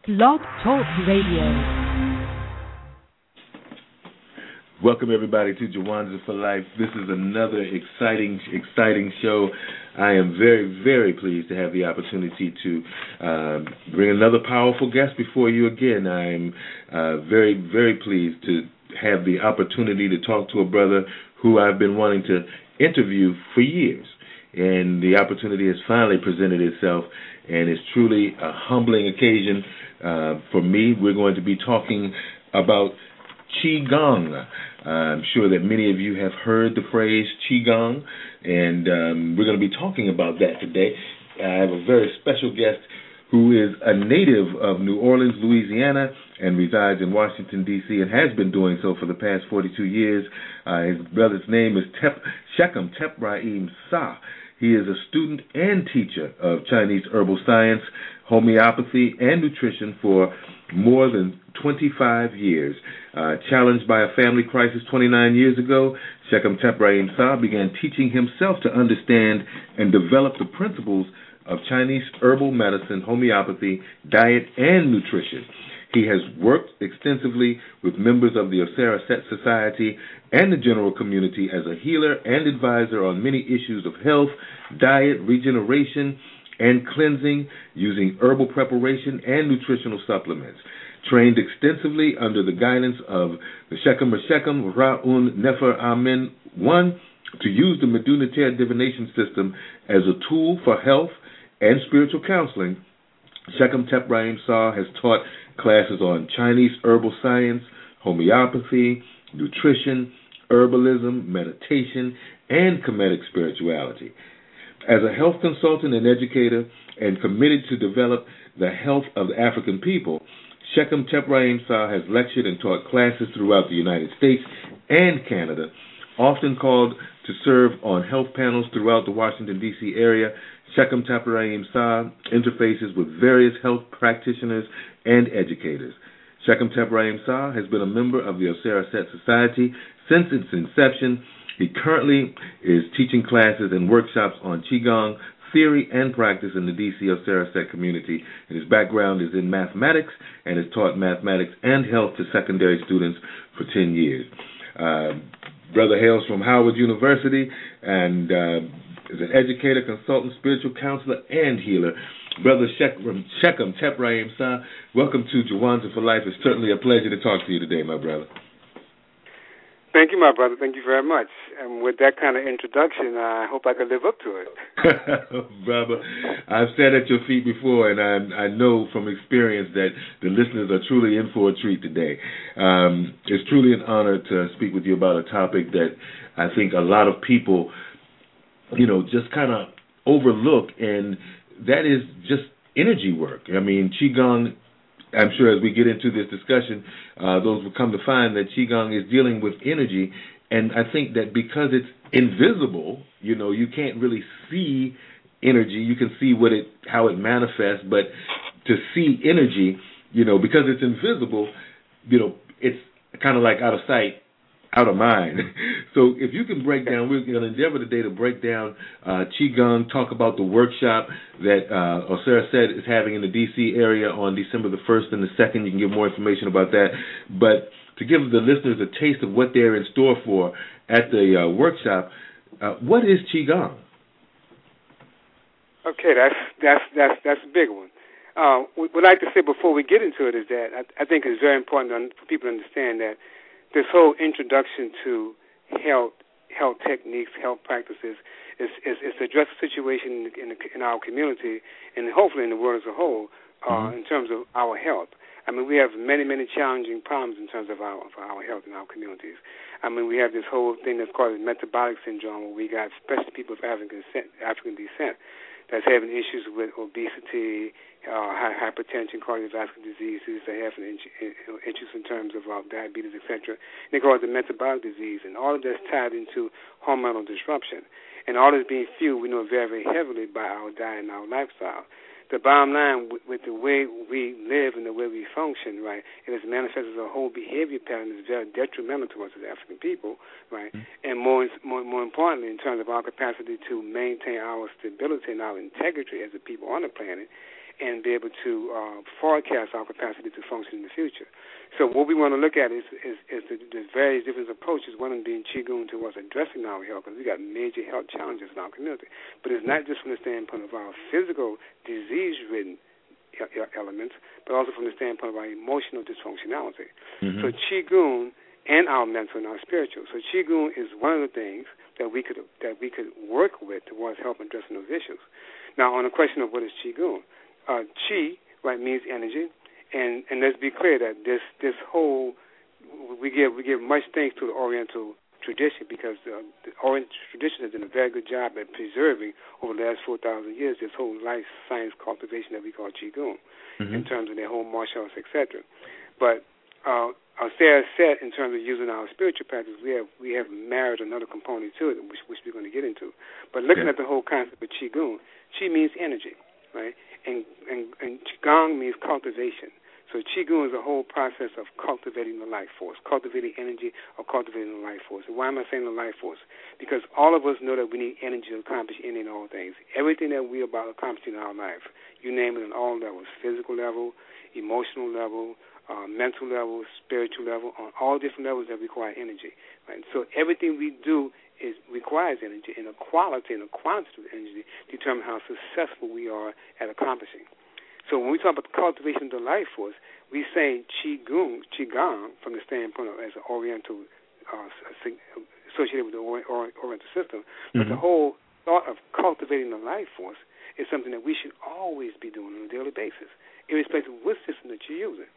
Blog Talk Radio. Welcome everybody to Jawanza for Life. This is another exciting show. I am very, very pleased to have the opportunity to bring another powerful guest before you again. I'm very, very pleased to have the opportunity to talk to a brother who I've been wanting to interview for years. And the opportunity has finally presented itself, and it's truly a humbling occasion for me. We're going to be talking about Qigong. I'm sure that many of you have heard the phrase Qigong, and we're going to be talking about that today. I have a very special guest who is a native of New Orleans, Louisiana, and resides in Washington, D.C., and has been doing so for the past 42 years. His brother's name is Shechem Tepraim Sah. He is a student and teacher of Chinese herbal science, homeopathy, and nutrition for more than 25 years. Challenged by a family crisis 29 years ago, Shechem Tepraim Sah began teaching himself to understand and develop the principles of Chinese herbal medicine, homeopathy, diet, and nutrition. He has worked extensively with members of the Osera Set Society and the general community as a healer and advisor on many issues of health, diet, regeneration, and cleansing using herbal preparation and nutritional supplements. Trained extensively under the guidance of the Shechem Ra'un Nefer Amen I to use the Meduniter divination system as a tool for health and spiritual counseling, Shechem Tepraim Sah has taught classes on Chinese herbal science, homeopathy, nutrition, herbalism, meditation, and Kemetic spirituality. As a health consultant and educator and committed to develop the health of the African people, Shechem Tepraim Sah has lectured and taught classes throughout the United States and Canada, often called to serve on health panels throughout the Washington, D.C. area. Shechem Tepraim Sah interfaces with various health practitioners and educators. Shechem Tepraim Sah has been a member of the Osera Set Society since its inception. He currently is teaching classes and workshops on Qigong theory and practice in the D.C. Osera Set community. And his background is in mathematics and has taught mathematics and health to secondary students for 10 years. Brother hails from Howard University and is an educator, consultant, spiritual counselor, and healer. Brother Shechem Tepraim Sah, welcome to Jawanza for Life. It's certainly a pleasure to talk to you today, my brother. Thank you, my brother. Thank you very much. And with that kind of introduction, I hope I can live up to it. Brother, I've sat at your feet before, and I know from experience that the listeners are truly in for a treat today. It's truly an honor to speak with you about a topic that I think a lot of people, just kind of overlook, and that is just energy work. I mean, Qigong, I'm sure as we get into this discussion, those will come to find that Qigong is dealing with energy, and I think that because it's invisible, you can't really see energy. You can see how it manifests, but to see energy, because it's invisible, it's kind of like out of sight, out of mind. So if you can break down, we're going to endeavor today to break down Qigong, talk about the workshop that Osera Set is having in the D.C. area on December the 1st and the 2nd. You can get more information about that. But to give the listeners a taste of what they're in store for at the workshop, what is Qigong? Okay, that's a big one. What I'd like to say before we get into it is that I think it's very important for people to understand that this whole introduction to health techniques, health practices, is to address the situation in our community and hopefully in the world as a whole in terms of our health. I mean, we have many, many challenging problems in terms of our health in our communities. I mean, we have this whole thing that's called metabolic syndrome, where we got especially people of African descent that's having issues with obesity, hypertension, cardiovascular diseases. They have issues in terms of diabetes, etc. They call it the metabolic disease, and all of that's tied into hormonal disruption. And all this being fueled, we know, very, very heavily by our diet and our lifestyle. The bottom line, with the way we live and the way we function, right, it is manifested as a whole behavior pattern that's very detrimental to us as African people, right, and more importantly, in terms of our capacity to maintain our stability and our integrity as a people on the planet, and be able to forecast our capacity to function in the future. So what we want to look at is the various different approaches, one of them being Qigong towards addressing our health, because we got major health challenges in our community. But it's not just from the standpoint of our physical disease-ridden elements, but also from the standpoint of our emotional dysfunctionality. Mm-hmm. So Qigong and our mental and our spiritual. So Qigong is one of the things that we could work with towards helping addressing those issues. Now, on the question of what is Qigong, Qi, right, means energy, and let's be clear that this whole we give much thanks to the Oriental tradition, because the Oriental tradition has done a very good job at preserving over the last 4,000 years this whole life science cultivation that we call Qigong, mm-hmm. in terms of their whole martial arts, etc. But as Sarah said, in terms of using our spiritual practice, we have married another component to it, which we're going to get into. But looking at the whole concept of Qigong, Qi means energy, right? And Qigong means cultivation. So Qigong is a whole process of cultivating the life force, cultivating energy or cultivating the life force. And why am I saying the life force? Because all of us know that we need energy to accomplish any and all things. Everything that we're about accomplishing in our life, you name it, on all levels, physical level, emotional level, mental level, spiritual level, on all different levels that require energy. Right? So everything we do requires energy, and the quality and the quantity of energy determine how successful we are at accomplishing. So when we talk about the cultivation of the life force, we say Qigong from the standpoint of as an Oriental, associated with the Oriental system, but mm-hmm. the whole thought of cultivating the life force is something that we should always be doing on a daily basis, irrespective of what system that you're using.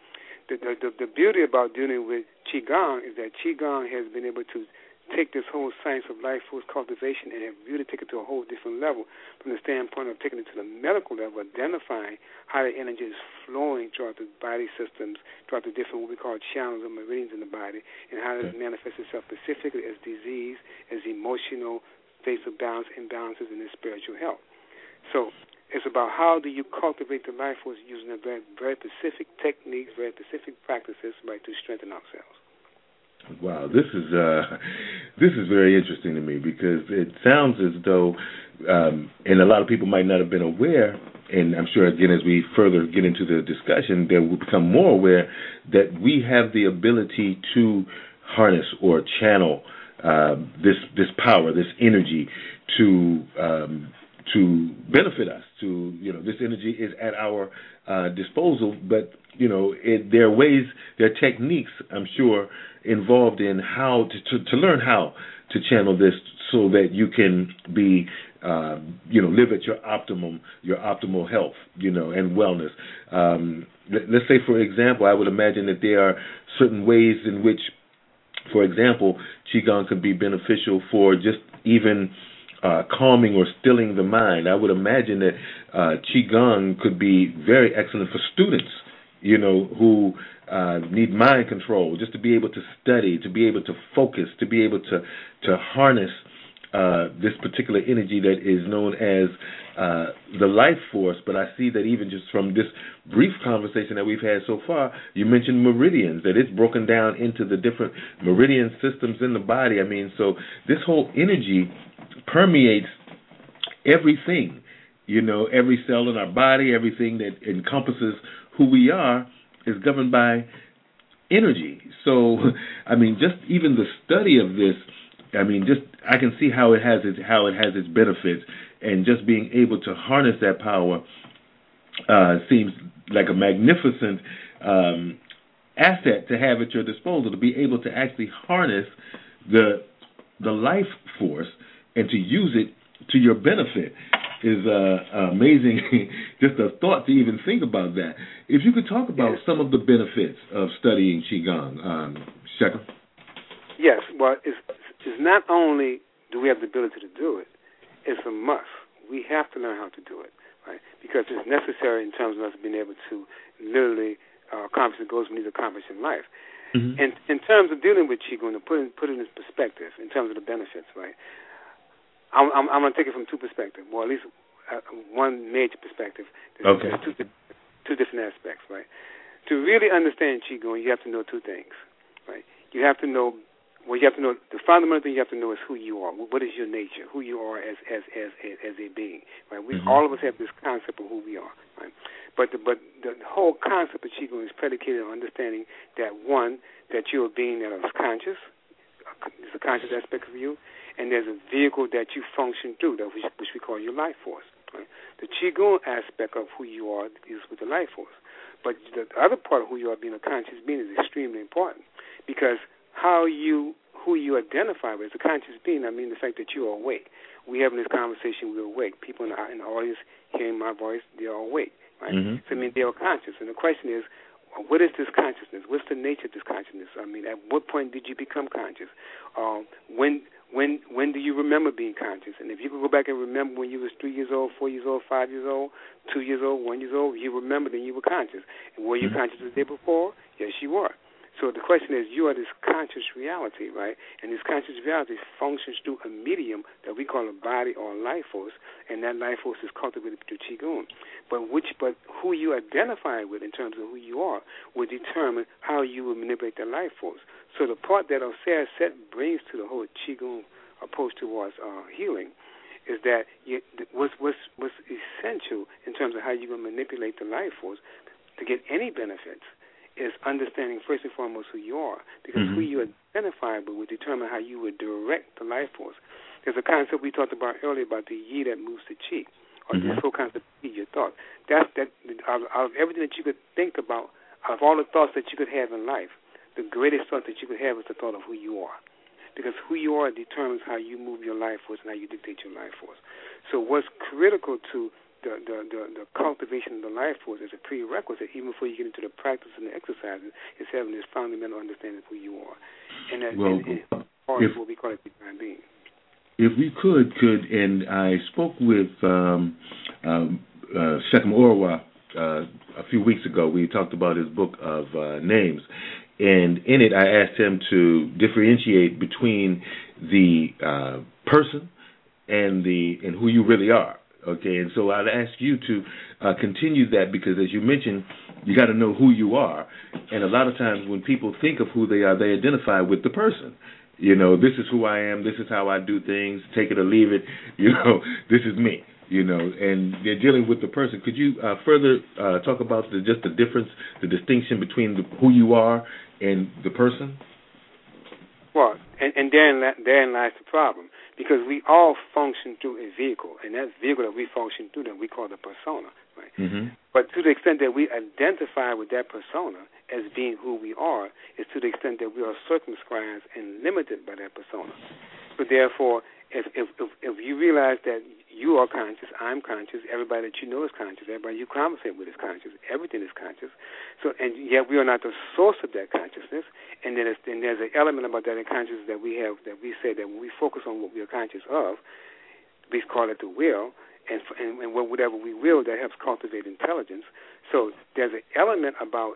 The beauty about dealing with Qigong is that Qigong has been able to take this whole science of life force cultivation and have really taken it to a whole different level, from the standpoint of taking it to the medical level, identifying how the energy is flowing throughout the body systems, throughout the different what we call channels or meridians in the body, and how it manifests itself specifically as disease, as emotional states of balance, imbalances in the spiritual health. So it's about how do you cultivate the life force using a very, very specific techniques, very specific practices, right, to strengthen ourselves. Wow, this is very interesting to me, because it sounds as though, and a lot of people might not have been aware, and I'm sure again as we further get into the discussion, that we'll become more aware that we have the ability to harness or channel this power, this energy to benefit us. This energy is at our disposal, but there are ways, there are techniques, I'm sure, involved in how to learn how to channel this, so that you can be live at your optimal health, and wellness. Let's say, for example, I would imagine that there are certain ways in which, for example, Qigong could be beneficial for just even calming or stilling the mind. I would imagine that Qigong could be very excellent for students, who need mind control, just to be able to study, to be able to focus, to be able to harness this particular energy that is known as the life force. But I see that even just from this brief conversation that we've had so far, you mentioned meridians, that it's broken down into the different meridian systems in the body. I mean, so this whole energy permeates everything, every cell in our body, everything that encompasses who we are is governed by energy. So, I mean, just even the study of this, I can see how it has its benefits, and just being able to harness that power seems like a magnificent asset to have at your disposal, to be able to actually harness the life force and to use it to your benefit is amazing. Just a thought to even think about that. If you could talk about some of the benefits of studying Qigong, Shekhar. Yes, well, it's not only do we have the ability to do it, it's a must. We have to learn how to do it, right? Because it's necessary in terms of us being able to literally accomplish the goals we need to accomplish in life. Mm-hmm. And in terms of dealing with Qigong, to put it in perspective, in terms of the benefits, right? I'm going to take it from two perspectives, or at least one major perspective. There's two different aspects, right? To really understand Qigong, you have to know two things, right? You have to know Well, you have to know the fundamental thing you have to know is who you are. What is your nature? Who you are as a being, right? All of us have this concept of who we are, right? But the whole concept of Qigong is predicated on understanding that one, that you're a being that is conscious. There's a conscious aspect of you, and there's a vehicle that you function through, which we call your life force. Right? The Qigong aspect of who you are is with the life force. But the other part of who you are, being a conscious being, is extremely important, because who you identify with as a conscious being, I mean the fact that you are awake. We're having this conversation, we're awake. People in the audience hearing my voice, they are awake. Right? So I mean they are conscious. And the question is, what is this consciousness? What's the nature of this consciousness? I mean, at what point did you become conscious? When do you remember being conscious? And if you could go back and remember when you was 3 years old, 4 years old, 5 years old, 2 years old, 1 year old, you remember then you were conscious. And were you conscious the day before? Yes, you were. So the question is, you are this conscious reality, right? And this conscious reality functions through a medium that we call a body or a life force, and that life force is cultivated through Qigong. But who you identify with in terms of who you are will determine how you will manipulate that life force. So the part that Osir Set brings to the whole Qigong approach towards healing is that what's essential in terms of how you're going to manipulate the life force to get any benefits is understanding first and foremost who you are, because who you identify with will determine how you would direct the life force. There's a concept we talked about earlier about the yi that moves the chi, or this whole concept of your thought. Out of everything that you could think about, out of all the thoughts that you could have in life, the greatest thought that you could have is the thought of who you are, because who you are determines how you move your life force and how you dictate your life force. So what's critical to the cultivation of the life force is a prerequisite, even before you get into the practice and the exercises, is having this fundamental understanding of who you are. And that is what we call it divine being. If we could, and I spoke with Shekham Orwa a few weeks ago. We talked about his book of names, and in it I asked him to differentiate between the person and who you really are. Okay, and so I'd ask you to continue that, because as you mentioned, you got to know who you are. And a lot of times when people think of who they are, they identify with the person. You know, this is who I am, this is how I do things, take it or leave it, you know, this is me, you know, and they're dealing with the person. Could you further talk about just the difference, the distinction between who you are and the person? Well, and therein lies the problem, because we all function through a vehicle, and that vehicle that we function through, that we call the persona, right? But to the extent that we identify with that persona as being who we are, is to the extent that we are circumscribed and limited by that persona. So therefore, if you realize that you are conscious, I'm conscious, everybody that you know is conscious, everybody you conversate with is conscious, everything is conscious. So, and yet we are not the source of that consciousness. And then there's an element about that in consciousness that we have, that we say that when we focus on what we are conscious of, we call it the will, and whatever we will, that helps cultivate intelligence. So there's an element about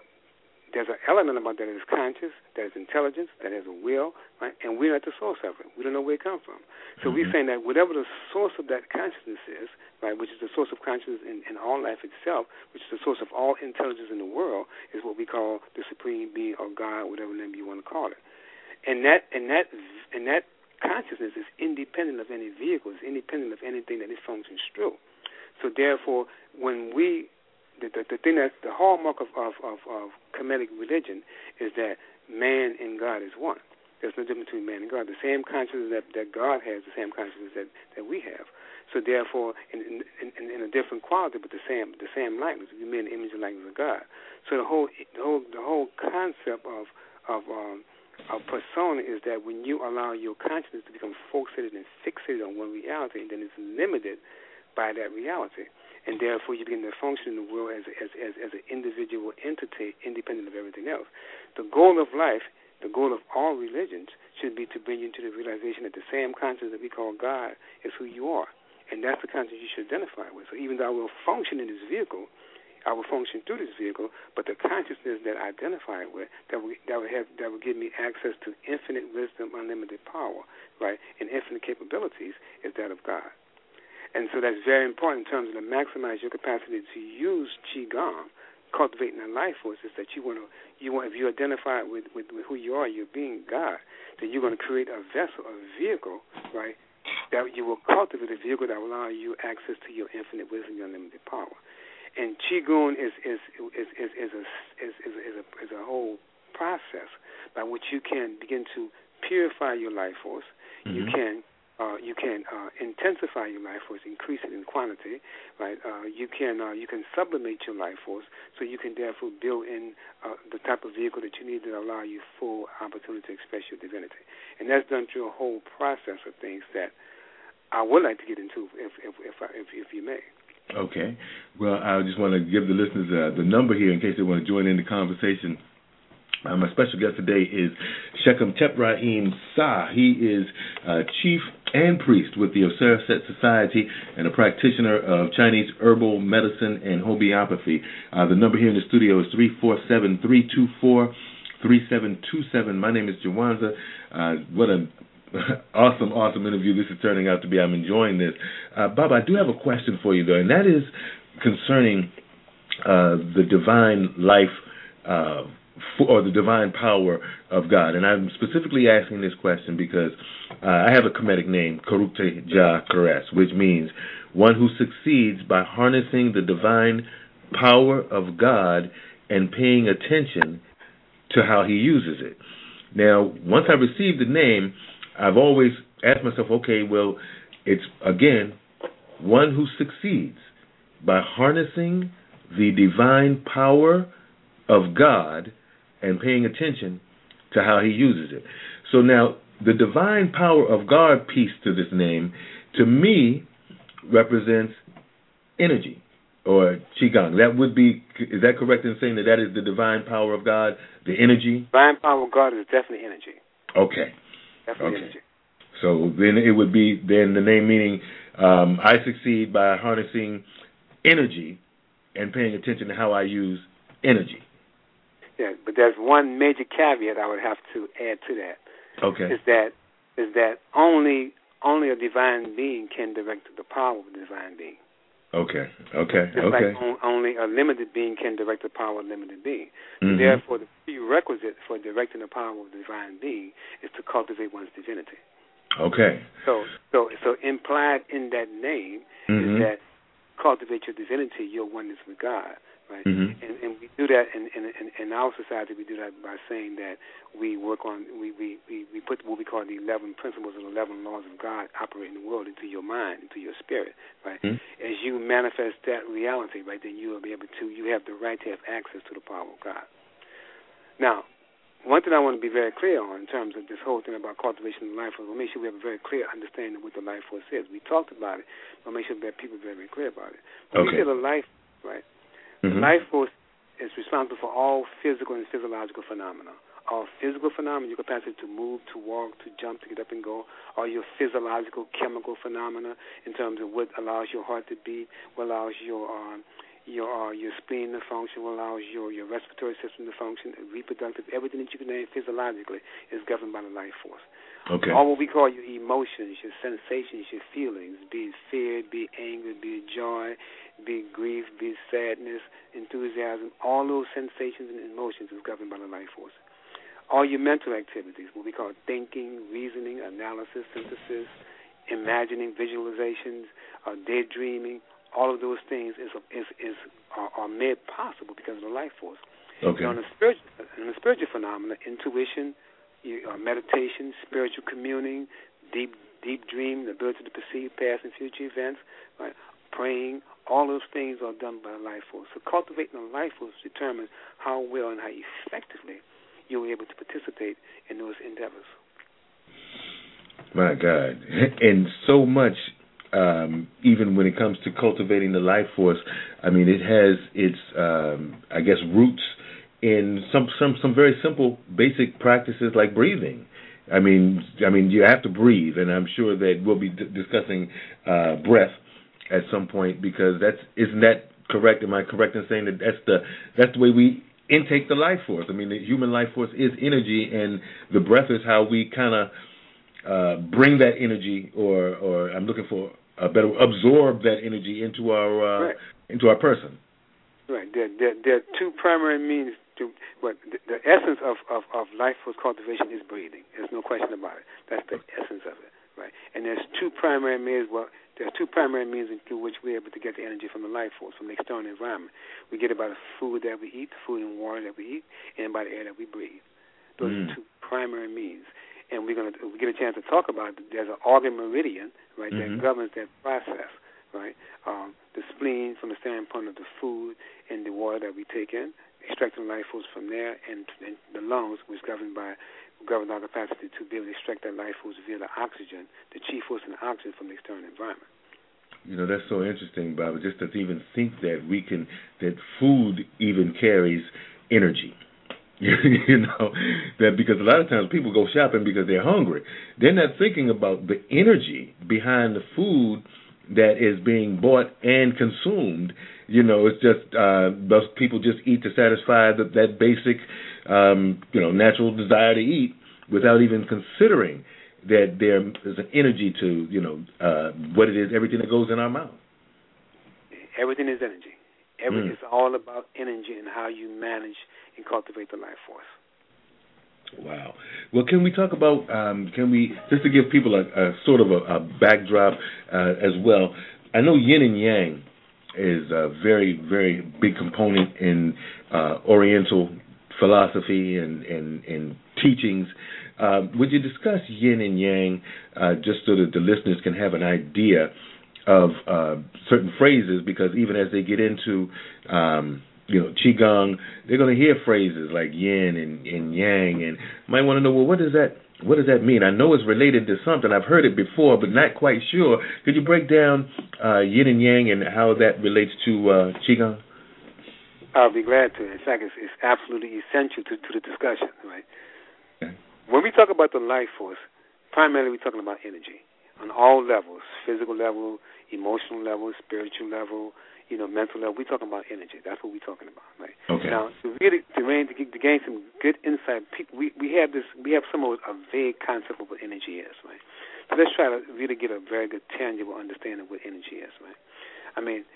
that is conscious, that is intelligence, that has a will, right? And we're not the source of it. We don't know where it comes from. So we're saying that whatever the source of that consciousness is, right, which is the source of consciousness in all life itself, which is the source of all intelligence in the world, is what we call the Supreme Being or God, whatever name you want to call it. And that consciousness is independent of any vehicle, is independent of anything that it functions through. So therefore, when we the thing that's the hallmark of Kemetic religion is that man and God is one. There's no difference between man and God. The same consciousness that God has, the same consciousness that we have. So therefore, in a different quality, but the same likeness. We made an image and likeness of God. So the whole concept of persona is that when you allow your consciousness to become focused and fixated on one reality, then it's limited by that reality. And therefore, you begin to function in the world as an individual entity, independent of everything else. The goal of life, the goal of all religions, should be to bring you to the realization that the same consciousness that we call God is who you are, and that's the consciousness you should identify with. So even though I will function in this vehicle, I will function through this vehicle, but the consciousness that I identify with, that will give me access to infinite wisdom, unlimited power, right, and infinite capabilities, is that of God. And so that's very important in terms of to maximize your capacity to use Qigong cultivating that life force is that if you identify with who you are, you're being God, then you're going to create a vessel, a vehicle, right, that you will cultivate a vehicle that will allow you access to your infinite wisdom, your unlimited power. And Qigong is a whole process by which you can begin to purify your life force. Mm-hmm. You can intensify your life force, increase it in quantity, right? You can sublimate your life force, so you can therefore build in the type of vehicle that you need to allow you full opportunity to express your divinity. And that's done through a whole process of things that I would like to get into, if you may. Okay. Well, I just want to give the listeners the number here in case they want to join in the conversation. My special guest today is Shechem Tepraim Sah. He is chief and priest with the Oseret Society and a practitioner of Chinese herbal medicine and homeopathy. The number here in the studio is 347-324-3727. My name is Jawanza. What an awesome interview this is turning out to be. I'm enjoying this. Bob, I do have a question for you, though, and that is concerning the divine life or the divine power of God. And I'm specifically asking this question because I have a Kemetic name, Karukte Ja Kares, which means one who succeeds by harnessing the divine power of God and paying attention to how he uses it. Now, once I received the name, I've always asked myself, okay, well, it's, again, one who succeeds by harnessing the divine power of God and paying attention to how he uses it. So now, the divine power of God piece to this name, to me, represents energy, or Qigong. That would be, is that correct in saying that is the divine power of God, the energy? Divine power of God is definitely energy. Okay. Definitely energy. So then it would be, then the name meaning, I succeed by harnessing energy and paying attention to how I use energy. Yeah, but there's one major caveat I would have to add to that. Okay. Is that only a divine being can direct the power of the divine being. Okay. Just like only a limited being can direct the power of a limited being. Mm-hmm. Therefore, the prerequisite for directing the power of the divine being is to cultivate one's divinity. Okay. So implied in that name mm-hmm. is that cultivate your divinity, your oneness with God. Right, mm-hmm. and we do that in our society. We do that by saying that we work on we put what we call the 11 principles and 11 laws of God operate in the world into your mind, into your spirit. Right, mm-hmm. as you manifest that reality, right, then you will be able to. You have the right to have access to the power of God. Now, one thing I want to be very clear on in terms of this whole thing about cultivation of life force, we'll make sure we have a very clear understanding of what the life force is. We talked about it, but make sure that people are very, very clear about it. When we say the life, right. Mm-hmm. The life force is responsible for all physical and physiological phenomena. All physical phenomena, your capacity to move, to walk, to jump, to get up and go. All your physiological, chemical phenomena in terms of what allows your heart to beat, what allows your spleen to function, what allows your respiratory system to function, reproductive, everything that you can name physiologically is governed by the life force. Okay. All what we call your emotions, your sensations, your feelings, be it fear, be it anger, be it joy, be it grief, be it sadness, enthusiasm, all those sensations and emotions is governed by the life force. All your mental activities, what we call thinking, reasoning, analysis, synthesis, imagining, visualizations, daydreaming, all of those things are made possible because of the life force. Okay. So in the spiritual phenomena, intuition, meditation, spiritual communing, deep dream, the ability to perceive past and future events, right? Praying, all those things are done by the life force. So cultivating the life force determines how well and how effectively you'll be able to participate in those endeavors. My God. And so much, even when it comes to cultivating the life force, I mean, it has its, I guess, roots in some very simple, basic practices like breathing. I mean, you have to breathe, and I'm sure that we'll be discussing breath at some point because isn't that correct? Am I correct in saying that that's the way we intake the life force? I mean, the human life force is energy, and the breath is how we kind of bring that energy, or I'm looking for a better absorb that energy into our person. Right. There are two primary means to what the essence of life force cultivation is breathing. There's no question about it. That's the essence of it, right? And there's two primary means. Well, there are two primary means through which we're able to get the energy from the life force, from the external environment. We get it by the food that we eat, the food and water that we eat, and by the air that we breathe. Those are two primary means. And we get a chance to talk about it. There's an organ meridian, right, that governs that process, right? The spleen from the standpoint of the food and the water that we take in, extracting life force from there, and the lungs, which govern our capacity to be able to extract that life force via the oxygen, the chi force and the oxygen from the external environment. You know, that's so interesting, Baba, just to even think that that food even carries energy. You know, that because a lot of times people go shopping because they're hungry. They're not thinking about the energy behind the food that is being bought and consumed. You know, it's just those people just eat to satisfy that basic, natural desire to eat without even considering that there is an energy to, what it is, everything that goes in our mouth. Everything is energy. It's all about energy and how you manage and cultivate the life force. Wow. Well, can we talk about, just to give people a sort of a backdrop as well, I know yin and yang is a very, very big component in Oriental philosophy and teachings. Would you discuss yin and yang just so that the listeners can have an idea of certain phrases, because even as they get into Qigong, they're going to hear phrases like yin and yang, and might want to know, well, what does that mean? I know it's related to something. I've heard it before, but not quite sure. Could you break down yin and yang and how that relates to Qigong? I'll be glad to. In fact, it's absolutely essential to the discussion, right? Okay. When we talk about the life force, primarily we're talking about energy on all levels: physical level, emotional level, spiritual level, mental level. We're talking about energy. That's what we're talking about, right? Okay. Now, to gain some good insight, we have somewhat a vague concept of what energy is, right? So let's try to really get a very good tangible understanding of what energy is, right? I mean,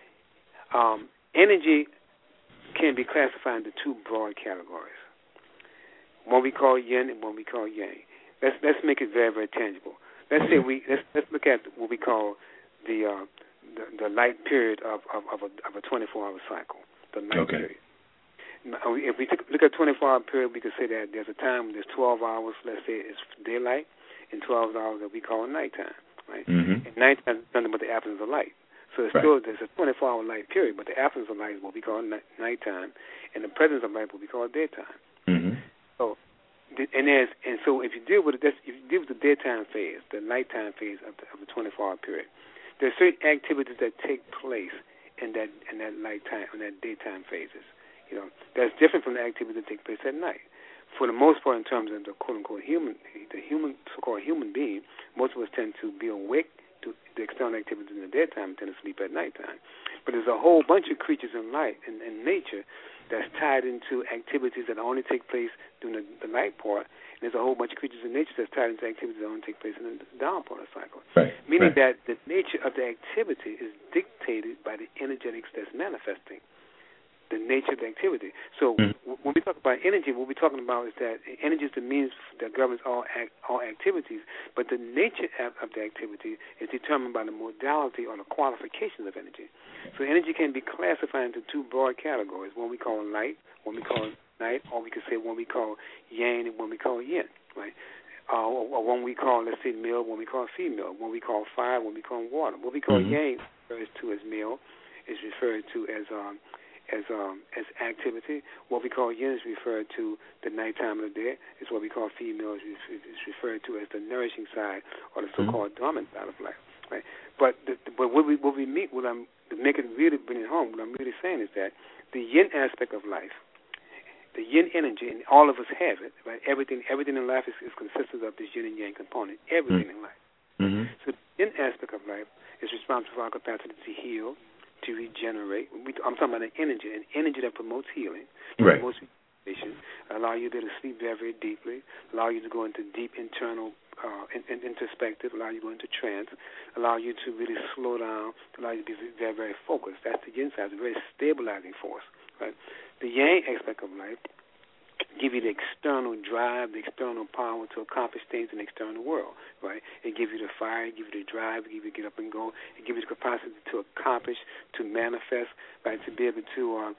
energy can be classified into two broad categories. One we call yin and one we call yang. Let's make it very, very tangible. Let's say let's look at what we call the light period of a 24-hour cycle. The night period. Now, if we look at a 24-hour period, we could say that there's a time when there's 12 hours. Let's say it's daylight, and 12 hours that we call nighttime. Right. Mm-hmm. And nighttime is nothing but the absence of light. So there's a 24-hour light period, but the absence of light is what we call nighttime, and the presence of light is what we call daytime. Mm-hmm. So if you deal with the daytime phase, the nighttime phase of the 24-hour period, there are certain activities that take place in that nighttime, in that daytime phases. That's different from the activities that take place at night. For the most part, in terms of the quote-unquote so-called human being, most of us tend to be awake to the external activities in the daytime and tend to sleep at nighttime. But there's a whole bunch of creatures in light and in nature that's tied into activities that only take place during the night part. And there's a whole bunch of creatures in nature that's tied into activities that only take place in the dawn part of the cycle. Right. Meaning that the nature of the activity is dictated by the energetics that's manifesting the nature of the activity. So when we talk about energy, what we're talking about is that energy is the means that governs all activities, but the nature of the activity is determined by the modality or the qualifications of energy. So energy can be classified into two broad categories: one we call light, one we call night, or we could say one we call yang and one we call yin, right? Or one we call, let's say, male, one we call female, one we call fire, one we call water. What we call yang refers to as male, is referred to as activity. What we call yin is referred to the nighttime of the day. Is what we call female is referred to as the nourishing side or the so-called dormant side of life. Right. But what we meet, what I'm to make it really bring it home. What I'm really saying is that the yin aspect of life, the yin energy, and all of us have it. Right. Everything in life is consistent of this yin and yang component. Everything in life. Mm-hmm. So the yin aspect of life is responsible for our capacity to heal, to regenerate. I'm talking about an energy that promotes healing, promotes regeneration, allow you to sleep very, very deeply, allow you to go into deep internal introspective, allow you to go into trance, allow you to really slow down, allow you to be very, very focused. That's the yin side, a very stabilizing force. Right? The yang aspect of life give you the external drive, the external power to accomplish things in the external world, right? It gives you the fire, it gives you the drive, it gives you to get up and go, it gives you the capacity to accomplish, to manifest, right? To be able to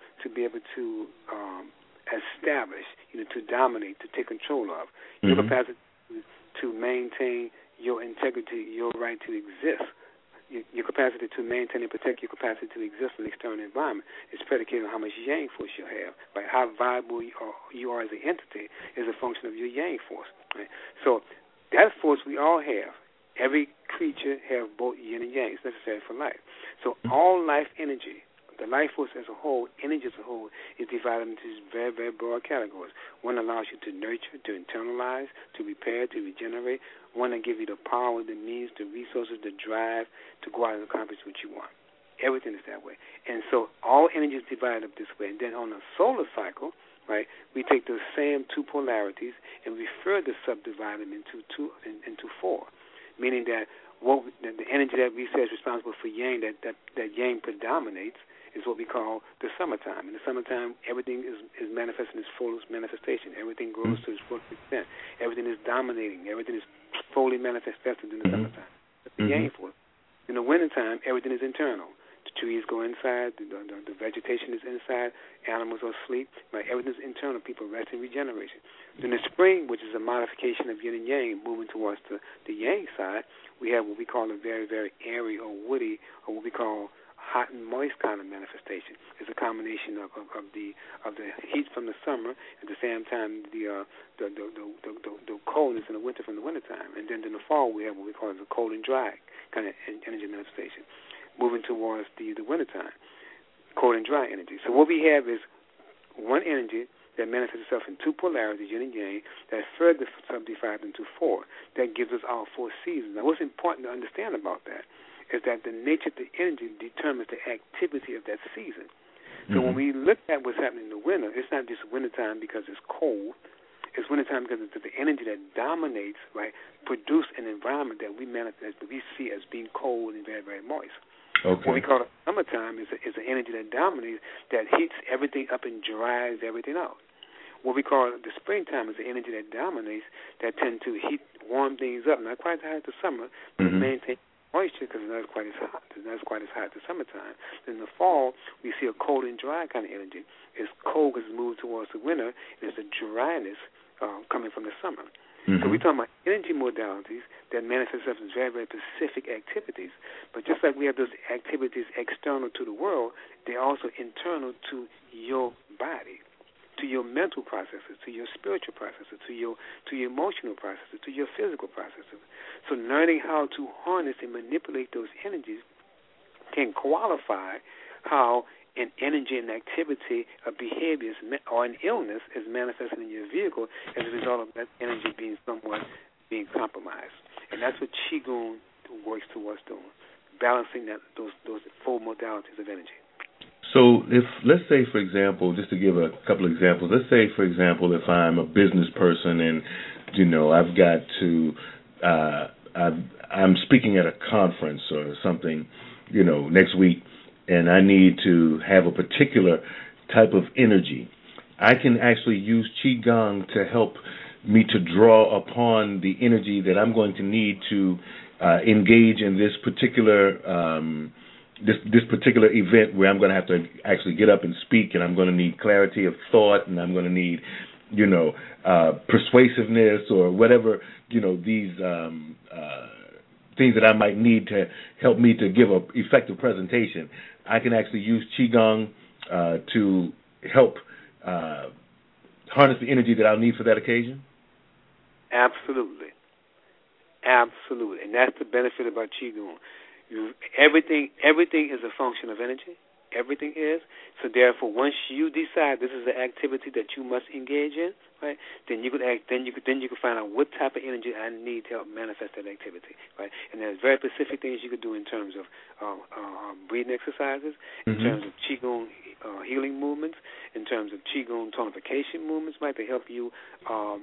establish, to dominate, to take control of. Your capacity to maintain your integrity, your right to exist. Your capacity to maintain and protect your capacity to exist in the external environment is predicated on how much yang force you have. Right? How viable you are as an entity is a function of your yang force. Right? So that force we all have. Every creature has both yin and yang. It's necessary for life. So all life energy, the life force as a whole, energy as a whole, is divided into these very, very broad categories. One allows you to nurture, to internalize, to repair, to regenerate. One that gives you the power, the means, the resources, the drive to go out and accomplish what you want. Everything is that way. And so all energy is divided up this way. And then on a solar cycle, right, we take those same two polarities and we further subdivide them into four, meaning that the energy that we say is responsible for yang, that yang predominates, is what we call the summertime. In the summertime, everything is manifesting its fullest manifestation. Everything grows to its fullest extent. Everything is dominating. Everything is fully manifested in the summertime. That's the yang force. In the wintertime, everything is internal. The trees go inside. The vegetation is inside. Animals are asleep. Right? Everything is internal. People rest and regeneration. In the spring, which is a modification of yin and yang, moving towards the yang side, we have what we call a very, very airy or woody, or what we call hot and moist kind of manifestation. It's a combination of the heat from the summer, at the same time the coldness in the winter from the wintertime. And then in the fall we have what we call the cold and dry kind of energy manifestation. Moving towards the wintertime, cold and dry energy. So what we have is one energy that manifests itself in two polarities, yin and yang, that further subdivided into four. That gives us our four seasons. Now what's important to understand about that is that the nature of the energy determines the activity of that season. So when we look at what's happening in the winter, it's not just wintertime because it's cold. It's wintertime because it's the energy that dominates, right, produce an environment that we manifest, that we see as being cold and very, very moist. Okay. What we call summertime is an energy that dominates, that heats everything up and dries everything out. What we call the springtime is the energy that dominates, that tends to warm things up, not quite as high as the summer, but maintain moisture because it's not quite as hot. It's not quite as hot as the summertime. In the fall, we see a cold and dry kind of energy. It's cold because it's moved towards the winter. There's a dryness coming from the summer. So we're talking about energy modalities that manifest themselves as very, very specific activities. But just like we have those activities external to the world, they're also internal to your body, to your mental processes, to your spiritual processes, to your emotional processes, to your physical processes. So learning how to harness and manipulate those energies can qualify how an energy and activity, a behavior, or an illness is manifested in your vehicle as a result of that energy being compromised. And that's what Qigong works towards doing, balancing those four modalities of energy. So let's say, for example, just to give a couple of examples, let's say, for example, if I'm a business person and, I've got to, I'm speaking at a conference or something, next week, and I need to have a particular type of energy, I can actually use Qigong to help me to draw upon the energy that I'm going to need to engage in this particular this particular event where I'm going to have to actually get up and speak, and I'm going to need clarity of thought, and I'm going to need, persuasiveness or whatever, these things that I might need to help me to give an effective presentation. I can actually use Qigong to help harness the energy that I'll need for that occasion? Absolutely. And that's the benefit about Qigong. Everything is a function of energy. Everything is. So therefore, once you decide this is the activity that you must engage in, right? Then you could find out what type of energy I need to help manifest that activity, right? And there's very specific things you could do in terms of breathing exercises, in terms of Qigong healing movements, in terms of Qigong tonification movements, right? To help you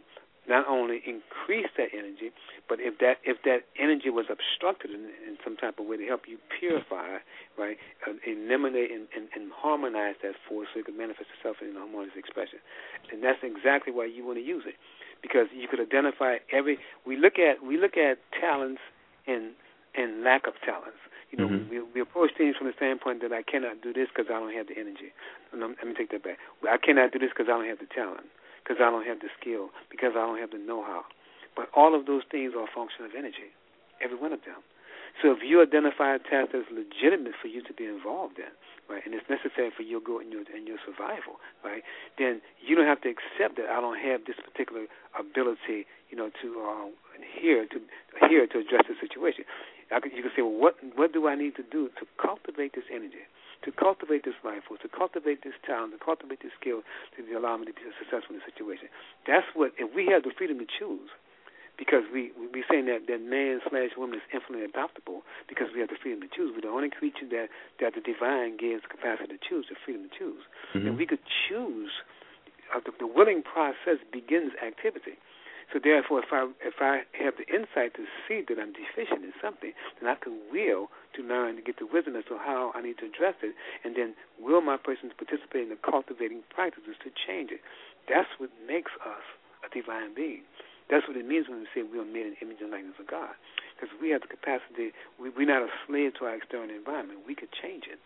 not only increase that energy, but if that energy was obstructed in some type of way, to help you purify, right, eliminate and harmonize that force so it can manifest itself in harmonious expression. And that's exactly why you want to use it, because you could identify we look at talents and lack of talents. You know, we approach things from the standpoint that I cannot do this because I don't have the energy. Let me take that back. I cannot do this because I don't have the talent, because I don't have the skill, because I don't have the know-how. But all of those things are a function of energy, every one of them. So if you identify a task that's legitimate for you to be involved in, right, and it's necessary for your growth and your survival, right, then you don't have to accept that I don't have this particular ability, you know, to adhere to address the situation. You can say, well, what do I need to do to cultivate this energy, to cultivate this life force, to cultivate this talent, to cultivate this skill to allow me to be successful in the situation? That's what, if we have the freedom to choose, because we saying that man/woman is infinitely adaptable, because we have the freedom to choose. We're the only creature that the divine gives the capacity to choose, the freedom to choose. And we could choose. The willing process begins activity. So therefore, if I have the insight to see that I'm deficient in something, then I can will to learn to get the wisdom as to how I need to address it, and then will my person to participate in the cultivating practices to change it. That's what makes us a divine being. That's what it means when we say we are made in the image and likeness of God, because we have the capacity. We're not a slave to our external environment. We could change it.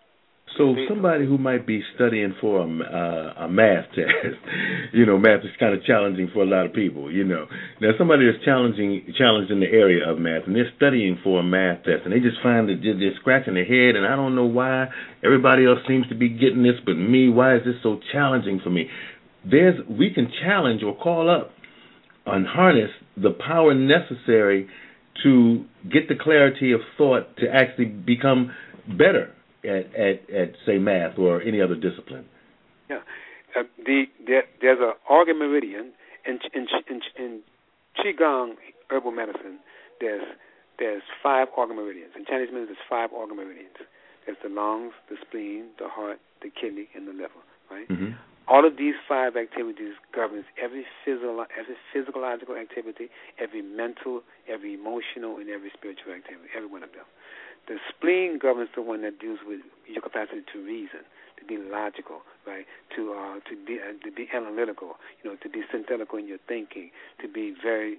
So somebody who might be studying for a math test, you know, math is kind of challenging for a lot of people, you know. Now somebody that's challenged in the area of math, and they're studying for a math test, and they just find that they're scratching their head, and I don't know why everybody else seems to be getting this but me. Why is this so challenging for me? We can challenge or call up and harness the power necessary to get the clarity of thought to actually become better at say math or any other discipline. Yeah, there's an organ meridian in Qigong herbal medicine. There's 5 organ meridians. In Chinese medicine, there's 5 organ meridians. There's the lungs, the spleen, the heart, the kidney, and the liver. Right. Mm-hmm. All of these 5 activities governs every physiological activity, every mental, every emotional, and every spiritual activity. Every one of them. The spleen governs the one that deals with your capacity to reason, to be logical, right? To be analytical, you know, to be synthetical in your thinking, to be very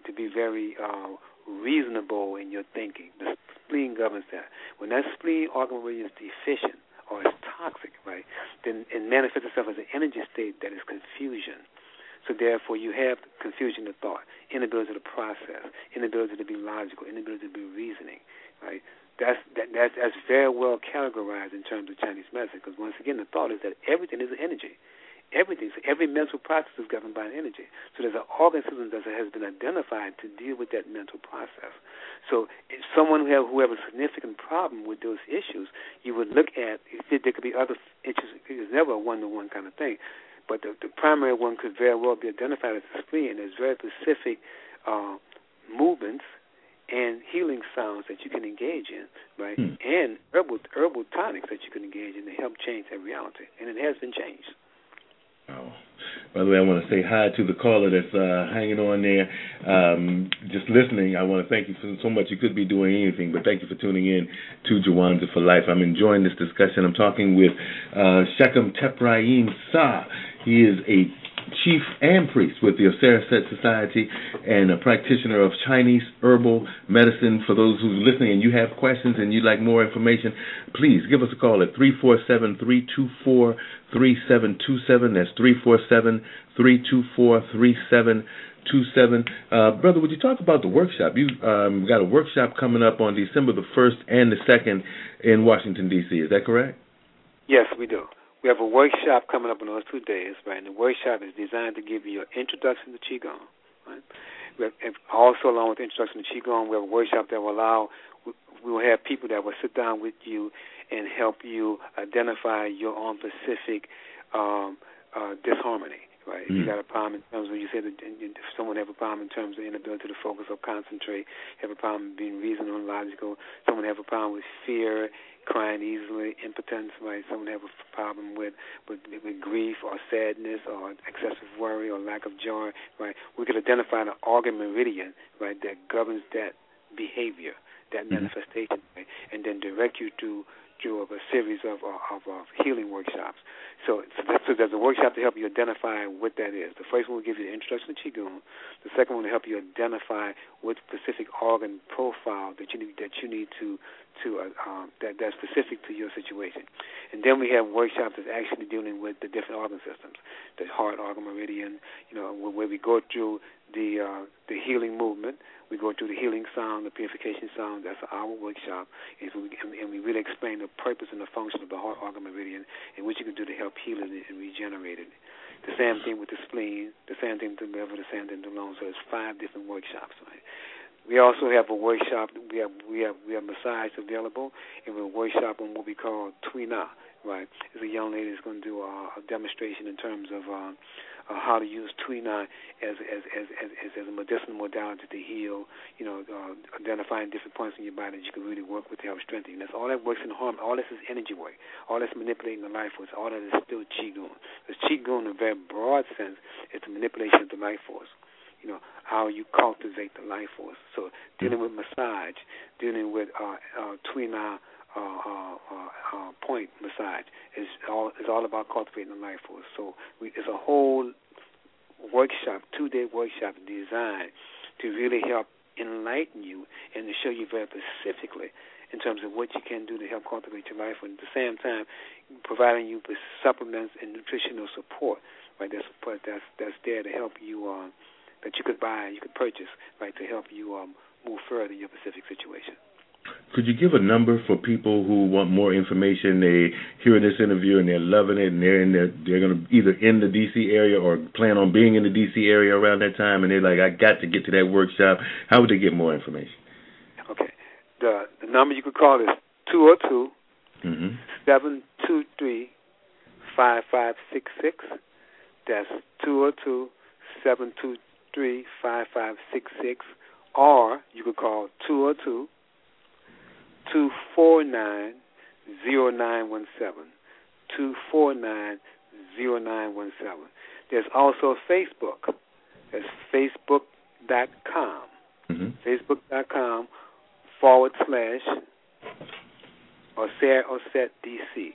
reasonable in your thinking. The spleen governs that. When that spleen organ is deficient or is toxic, right, then it manifests itself as an energy state that is confusion. So therefore, you have confusion of thought, inability to process, inability to be logical, inability to be reasoning, right? That's very well categorized in terms of Chinese medicine, because once again, the thought is that everything is an energy. Everything, so every mental process is governed by an energy. So there's an organ system that has been identified to deal with that mental process. So if someone who have a significant problem with those issues, you would look at, there could be other issues. It's never a one-to-one kind of thing. But the primary one could very well be identified as the spleen, and there's very specific movements and healing sounds that you can engage in, right? And herbal tonics that you can engage in to help change that reality. And it has been changed. Oh. By the way, I want to say hi to the caller that's hanging on there, just listening. I want to thank you so much. You could be doing anything, but thank you for tuning in to Jawanza for Life. I'm enjoying this discussion. I'm talking with Shechem Tepraim Sa. He is a chief and priest with the Oseraset Society and a practitioner of Chinese herbal medicine. For those who's listening and you have questions and you'd like more information, please give us a call at 347-324-3727. That's 347-324-3727. Brother, would you talk about the workshop? You've got a workshop coming up on December the 1st and the 2nd in Washington, D.C. Is that correct? Yes, we do. We have a workshop coming up on those 2 days, right? And the workshop is designed to give you an introduction to Qigong, right? We have, also, along with the introduction to Qigong, we have a workshop that will we will have people that will sit down with you and help you identify your own specific disharmony, right? If you got a problem in terms of, you said that if someone have a problem in terms of inability to focus or concentrate, have a problem being reasonable and logical, someone have a problem with fear, crying easily, impotence, right? Someone have a problem with grief or sadness or excessive worry or lack of joy, right? We could identify the organ meridian, right, that governs that behavior, that manifestation, right? And then direct you to a series of healing workshops. So there's a workshop to help you identify what that is. The first one will give you the introduction to Qigong. The second one will help you identify what specific organ profile that you need to that's specific to your situation. And then we have workshops that's actually dealing with the different organ systems, the heart, organ meridian, where we go through the healing movement. We go through the healing sound, the purification sound. That's our workshop. And we really explain the purpose and the function of the heart, organ meridian, and what you can do to help heal it and regenerate it. The same thing with the spleen, the same thing with the liver, the same thing with the lungs. So it's 5 different workshops, right? We also have a workshop. We have massage available, and we're a workshop on what we call Tui Na, right? There's a young lady that's going to do a demonstration in terms of how to use Tui Na as a medicinal modality to heal, identifying different points in your body that you can really work with to help strengthen. That's all that works in harmony. All this is energy work. All that's manipulating the life force. All that is still Qigong. Because Qigong, in a very broad sense, is the manipulation of the life force. How you cultivate the life force. So dealing with massage, dealing with Tui Na point massage is all about cultivating the life force. So it's a whole workshop, 2-day workshop designed to really help enlighten you and to show you very specifically in terms of what you can do to help cultivate your life, and at the same time providing you with supplements and nutritional support, right? That's there to help you, that you could buy, you could purchase, right, to help you move further in your specific situation. Could you give a number for people who want more information? They hearing this interview and they're loving it, and they're going to either in the D.C. area or plan on being in the D.C. area around that time, and they're like, I got to get to that workshop. How would they get more information? Okay. The number you could call is 202-723-5566. That's 202-723-5566, or you could call 202-249-0917. 249-0917. There's also Facebook. That's facebook.com. Facebook.com /Auset DC.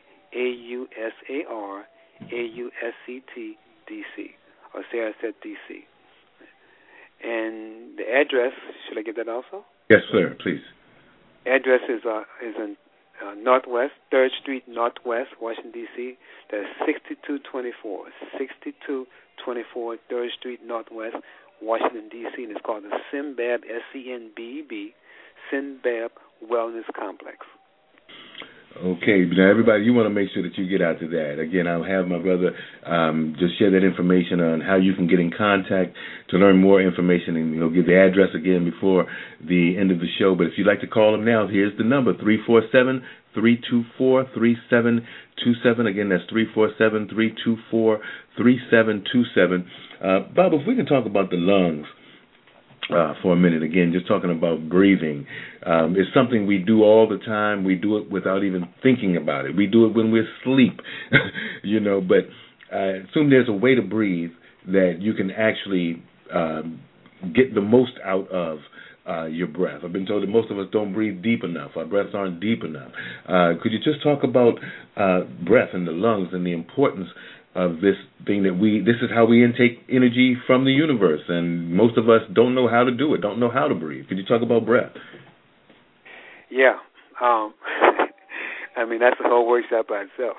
AUSARAUSCT Auset DC. And the address, should I give that also? Yes, sir, please. Address is in Northwest, 3rd Street Northwest, Washington, D.C. That's 6224. 6224 3rd Street Northwest, Washington, D.C. And it's called the Sinbab, SCNBB, Sinbab Wellness Complex. Okay, now everybody, you want to make sure that you get out to that. Again, I'll have my brother just share that information on how you can get in contact to learn more information, and give the address again before the end of the show. But if you'd like to call him now, here's the number, 347-324-3727. Again, that's 347-324-3727. Bob, if we can talk about the lungs for a minute, again, just talking about breathing. It's something we do all the time. We do it without even thinking about it. We do it when we're asleep, but I assume there's a way to breathe that you can actually get the most out of your breath. I've been told that most of us don't breathe deep enough. Our breaths aren't deep enough. Could you just talk about breath and the lungs and the importance of this thing this is how we intake energy from the universe, and most of us don't know how to do it, don't know how to breathe. Could you talk about breath? Yeah. That's a whole workshop by itself.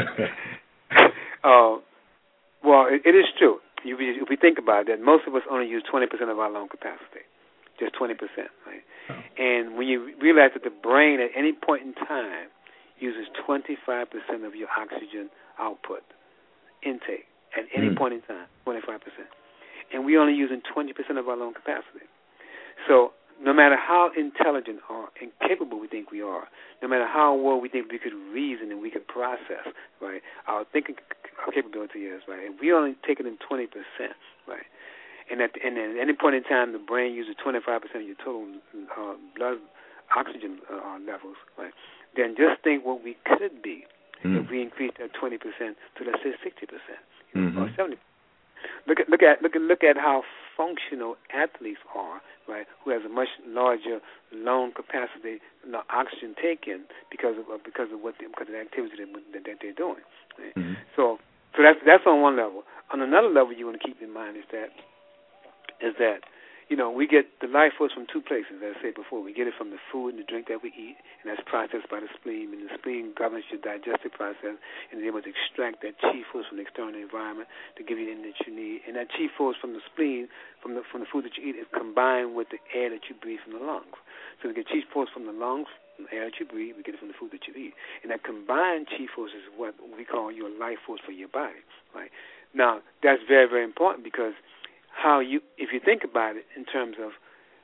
Well, it is true. If we think about it, that most of us only use 20% of our lung capacity, just 20%, right? Oh. And when you realize that the brain at any point in time uses 25% of your oxygen output, intake, at any point in time, 25%. And we're only using 20% of our lung capacity. So no matter how intelligent or incapable we think we are, no matter how well we think we could reason and we could process, right, our thinking capability is, right, and we only take it in 20%, right, and at any point in time, the brain uses 25% of your total blood oxygen levels, right, then just think what we could be if we increase that 20% to, let's say, 60%, or 70%. Look at how functional athletes are, right? Who has a much larger lung capacity, oxygen taken because of the activity that they're doing. Right? So that's on one level. On another level, you want to keep in mind is that we get the life force from two places. As I said before, we get it from the food and the drink that we eat, and that's processed by the spleen. And the spleen governs your digestive process and is able to extract that chi force from the external environment to give you the energy that you need. And that chi force from the spleen, from the food that you eat, is combined with the air that you breathe from the lungs. So we get chi force from the lungs, from the air that you breathe. We get it from the food that you eat. And that combined chi force is what we call your life force for your body. Right now, that's very, very important because if you think about it in terms of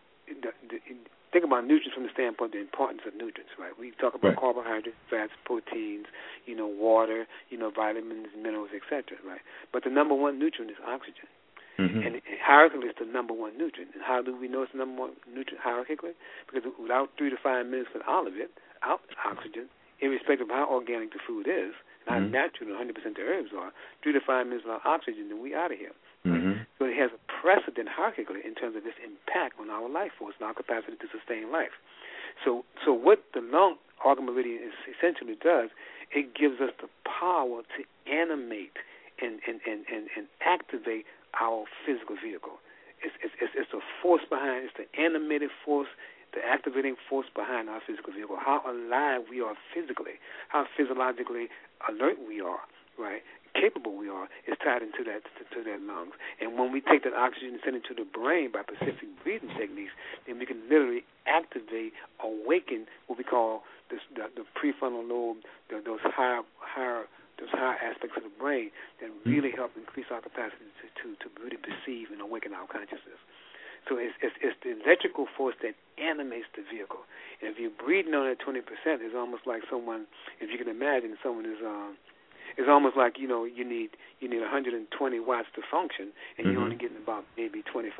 think about nutrients from the standpoint of the importance of nutrients, right? We talk about carbohydrates, fats, proteins, water, vitamins, minerals, etc., right? But the number one nutrient is oxygen. And hierarchically, it's the number one nutrient. And how do we know it's the number one nutrient hierarchically? Because without 3 to 5 minutes without oxygen, irrespective of how organic the food is, and how natural 100% the herbs are, 3 to 5 minutes without oxygen, then we out of here. So it has a precedent hierarchically in terms of its impact on our life force and our capacity to sustain life. So what the lung organ meridian essentially does, it gives us the power to animate and activate our physical vehicle. It's the force behind, it's the animated force, the activating force behind our physical vehicle, how alive we are physically, how physiologically alert we are, right? Capable we are, is tied into that lungs. And when we take that oxygen and send it to the brain by specific breathing techniques, then we can literally activate, awaken what we call the prefrontal lobe, those higher aspects of the brain that really help increase our capacity to really perceive and awaken our consciousness. So it's the electrical force that animates the vehicle. And if you're breathing on that 20%, it's almost like someone, if you can imagine, someone is it's almost like you need 120 watts to function, and you're only getting about maybe 25.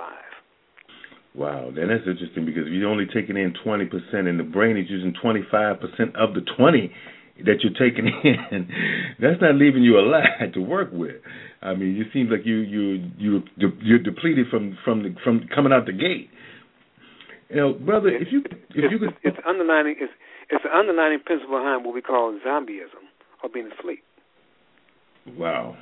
Wow, and that's interesting because if you're only taking in 20%, and the brain is using 25% of the 20 that you're taking in, that's not leaving you a lot to work with. I mean, it seems like you're depleted from coming out the gate. Brother, if you could, it's the underlying principle behind what we call zombieism or being asleep. Wow.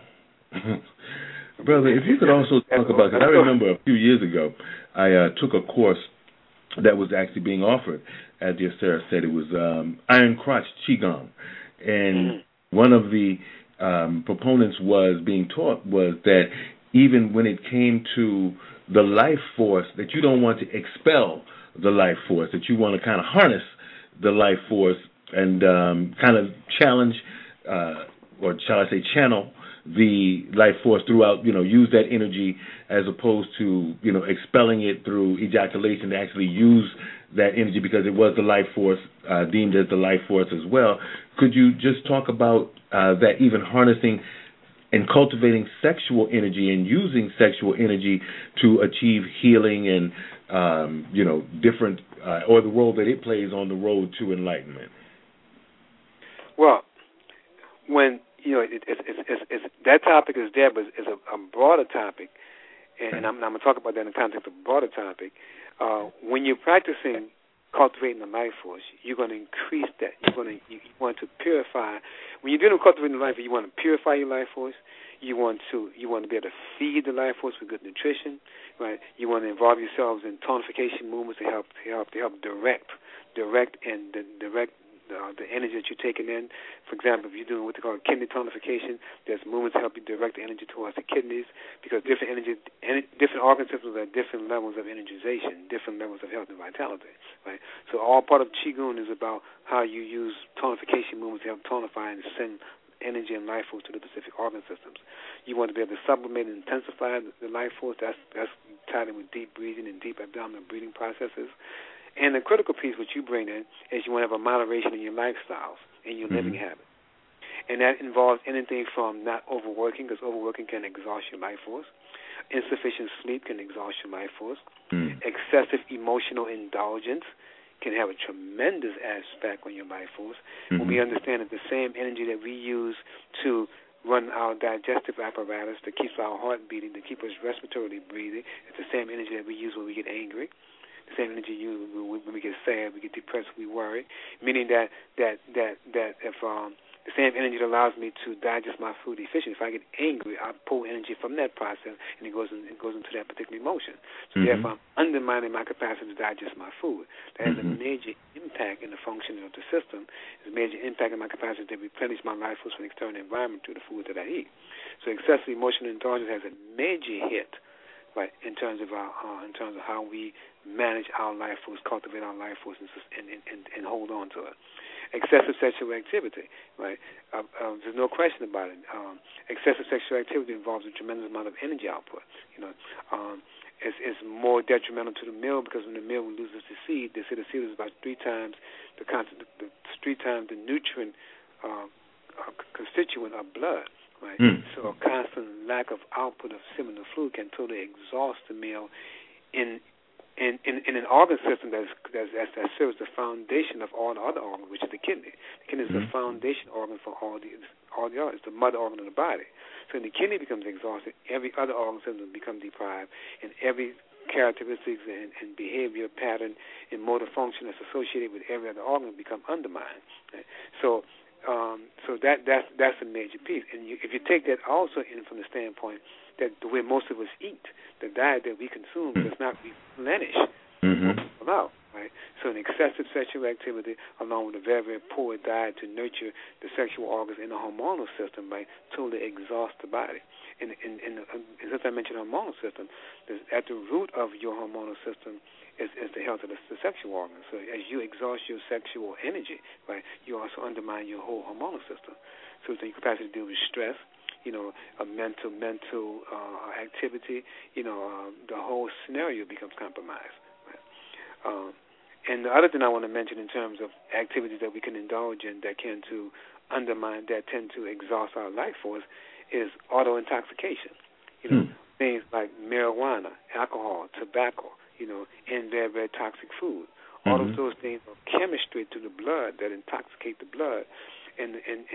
Brother, if you could also talk about, because I remember a few years ago, I took a course that was actually being offered, as dear Sarah said, it was Iron Crotch Qigong. And one of the proponents was being taught was that even when it came to the life force, that you don't want to expel the life force, that you want to kind of harness the life force and kind of challenge or shall I say channel the life force throughout, use that energy as opposed to, expelling it through ejaculation, to actually use that energy because it was the life force, deemed as the life force as well. Could you just talk about that, even harnessing and cultivating sexual energy and using sexual energy to achieve healing and, different, or the role that it plays on the road to enlightenment? Well, when it's that topic is there, but it's a broader topic, and I'm going to talk about that in the context of a broader topic. When you're practicing cultivating the life force, you're going to increase that. You want to purify. When you're doing cultivating the life force, you want to purify your life force. You want to be able to feed the life force with good nutrition, right? You want to involve yourselves in tonification movements to help direct the energy that you're taking in. For example, if you're doing what they call kidney tonification, there's movements to help you direct the energy towards the kidneys, because different organ systems have different levels of energization, different levels of health and vitality, right? So all part of Qigong is about how you use tonification movements to help tonify and send energy and life force to the specific organ systems. You want to be able to supplement and intensify the life force. That's tied in with deep breathing and deep abdominal breathing processes. And the critical piece which you bring in is you want to have a moderation in your lifestyles and your living habits. And that involves anything from not overworking, because overworking can exhaust your life force. Insufficient sleep can exhaust your life force. Excessive emotional indulgence can have a tremendous aspect on your life force. When we understand that the same energy that we use to run our digestive apparatus, that keeps our heart beating, to keep us respiratorily breathing, it's the same energy that we use when we get angry. The same energy you use when we get sad, we get depressed, we worry. Meaning that if the same energy that allows me to digest my food efficiently. If I get angry, I pull energy from that process, and it goes into that particular emotion. So therefore, I'm undermining my capacity to digest my food. That has a major impact in the functioning of the system. It's a major impact in my capacity to replenish my life force from the external environment through the food that I eat. So excessive emotional indulgence has a major hit, right, in terms of how we manage our life force, cultivate our life force, and hold on to it. Excessive sexual activity, right? There's no question about it. Excessive sexual activity involves a tremendous amount of energy output. It's more detrimental to the male because when the male loses the seed, they say the seed is about three times the nutrient constituent of blood, right? So a constant lack of output of seminal fluid can totally exhaust the male in an organ system that serves the foundation of all the other organs, which is the kidney. The kidney is the foundation organ for all the organs. It's the mother organ of the body. So when the kidney becomes exhausted, every other organ system becomes deprived, and every characteristics and behavior pattern and motor function that's associated with every other organ become undermined. Right? So that's a major piece. And if you take that also in from the standpoint that the way most of us eat, the diet that we consume does not replenish what we pull out, right? So an excessive sexual activity along with a very, very poor diet to nurture the sexual organs in the hormonal system, right, totally exhaust the body. And as I mentioned, the hormonal system, at the root of your hormonal system is the health of the sexual organs. So as you exhaust your sexual energy, right, you also undermine your whole hormonal system. So your capacity to deal with stress, a mental activity, the whole scenario becomes compromised. Right? And the other thing I want to mention in terms of activities that we can indulge in that tend to exhaust our life force is auto-intoxication. Things like marijuana, alcohol, tobacco, and very, very toxic food. All of those things are chemistry to the blood that intoxicate the blood, and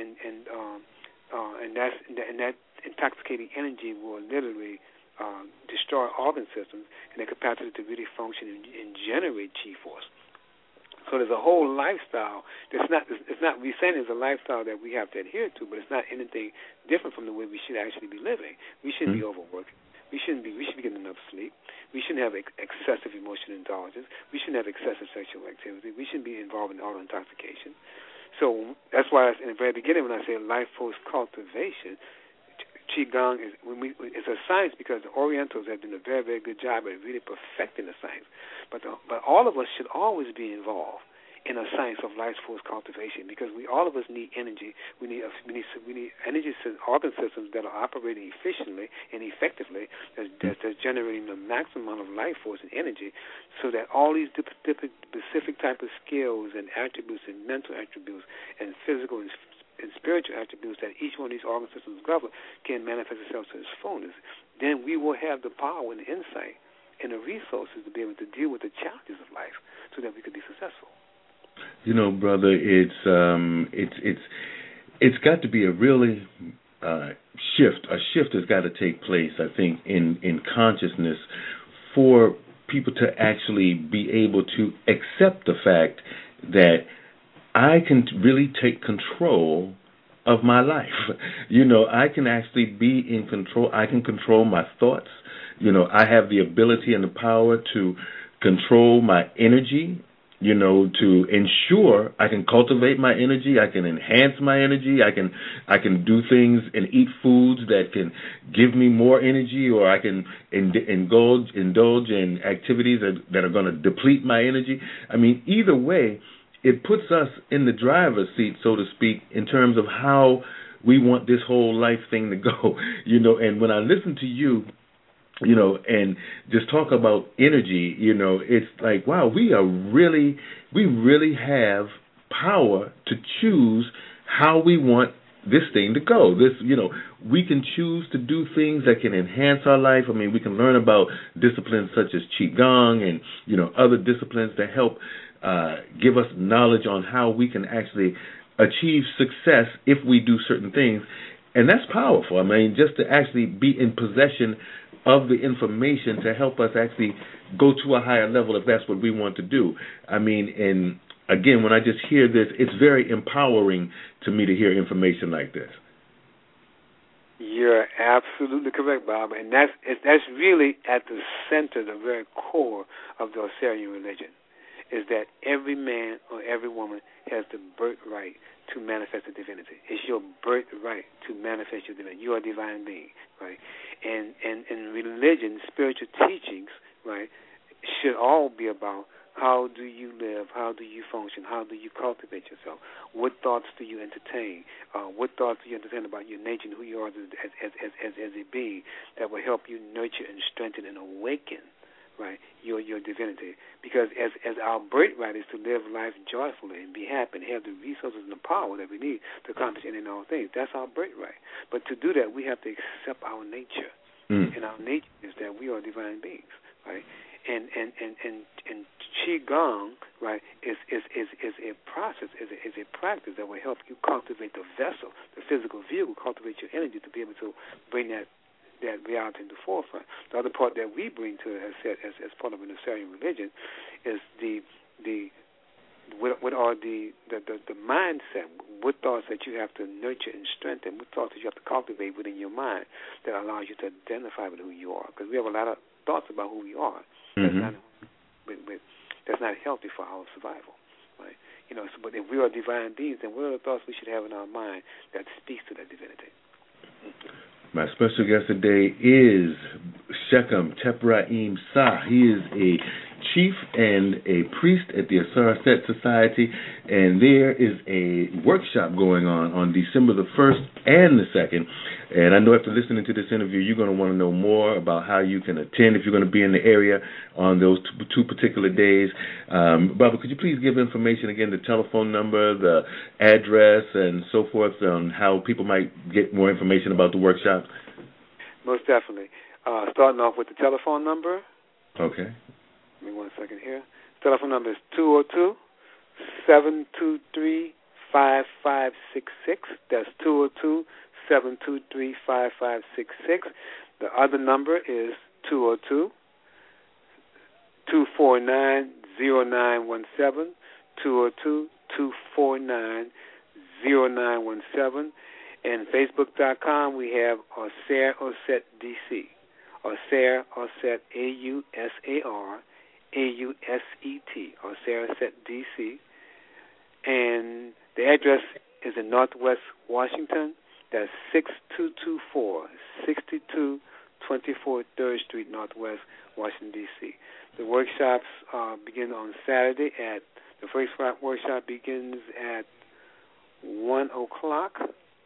that intoxicating energy will literally destroy organ systems and their capacity to really function and generate G-force. So there's a whole lifestyle. It's not. We're saying it's a lifestyle that we have to adhere to, but it's not anything different from the way we should actually be living. We shouldn't be overworking. We should be getting enough sleep. We shouldn't have excessive emotional indulgence. We shouldn't have excessive sexual activity. We shouldn't be involved in auto intoxication. So that's why in the very beginning when I say life force cultivation, Qigong it's a science because the Orientals have done a very, very good job at really perfecting the science. But all of us should always be involved in a science of life force cultivation because all of us need energy. We need energy organ systems that are operating efficiently and effectively, that's generating the maximum amount of life force and energy, so that all these specific type of skills and attributes and mental attributes and physical and spiritual attributes that each one of these organ systems cover can manifest itself to its fullness. Then we will have the power and the insight and the resources to be able to deal with the challenges of life so that we could be successful. Brother, it's got to be a really shift. A shift has got to take place, I think, in consciousness for people to actually be able to accept the fact that I can really take control of my life. I can actually be in control. I can control my thoughts. I have the ability and the power to control my energy, to ensure I can cultivate my energy, I can enhance my energy, I can do things and eat foods that can give me more energy, or I can indulge in activities that are going to deplete my energy. I mean, either way, it puts us in the driver's seat, so to speak, in terms of how we want this whole life thing to go. And when I listen to you and just talk about energy, it's like, wow, we really have power to choose how we want this thing to go. We can choose to do things that can enhance our life. I mean, we can learn about disciplines such as Qigong and, other disciplines that help give us knowledge on how we can actually achieve success if we do certain things. And that's powerful. I mean, just to actually be in possession of the information to help us actually go to a higher level if that's what we want to do. I mean, and again, when I just hear this, it's very empowering to me to hear information like this. You're absolutely correct, Bob, and that's really at the center, the very core of the Osirian religion, is that every man or every woman has the birthright to manifest a divinity. It's your birthright to manifest your divinity. You are a divine being, right? And religion, spiritual teachings, right, should all be about how do you live, how do you function, how do you cultivate yourself, what thoughts do you entertain, what thoughts do you entertain about your nature and who you are as a being that will help you nurture and strengthen and awaken, right, your divinity. Because as our birthright is to live life joyfully and be happy and have the resources and the power that we need to accomplish any and all things. That's our birthright. But to do that, we have to accept our nature. And our nature is that we are divine beings, right? And Qigong, right, is a process, is a practice that will help you cultivate the vessel, the physical vehicle, cultivate your energy to be able to bring that reality in the forefront. The other part that we bring to it, as part of an Osirian religion, is what are the mindset, what thoughts that you have to nurture and strengthen, what thoughts that you have to cultivate within your mind that allows you to identify with who you are. Because we have a lot of thoughts about who we are. That's not healthy for our survival, right? But if we are divine beings, then what are the thoughts we should have in our mind that speaks to that divinity? My special guest today is Shechem Tepraim Sah. He is a chief and a priest at the Asaraset Society, and there is a workshop going on December the 1st and the 2nd. And I know after listening to this interview, you're going to want to know more about how you can attend if you're going to be in the area on those two particular days. Barbara, could you please give information again, the telephone number, the address, and so forth, on how people might get more information about the workshop? Most definitely. Starting off with the telephone number. Okay. Give me 1 second here. Telephone number is 202-723-5566. That's 202-723-5566. The other number is 202-249-0917. 202-249-0917. And Facebook.com, we have Osir Oset DC. Osir Oset, AUSAR. AUSET, Osir Oset DC. And the address is in Northwest Washington. That's 6224, 6224 3rd Street, Northwest Washington, D.C. The workshops begin on Saturday the first workshop begins at 1 o'clock.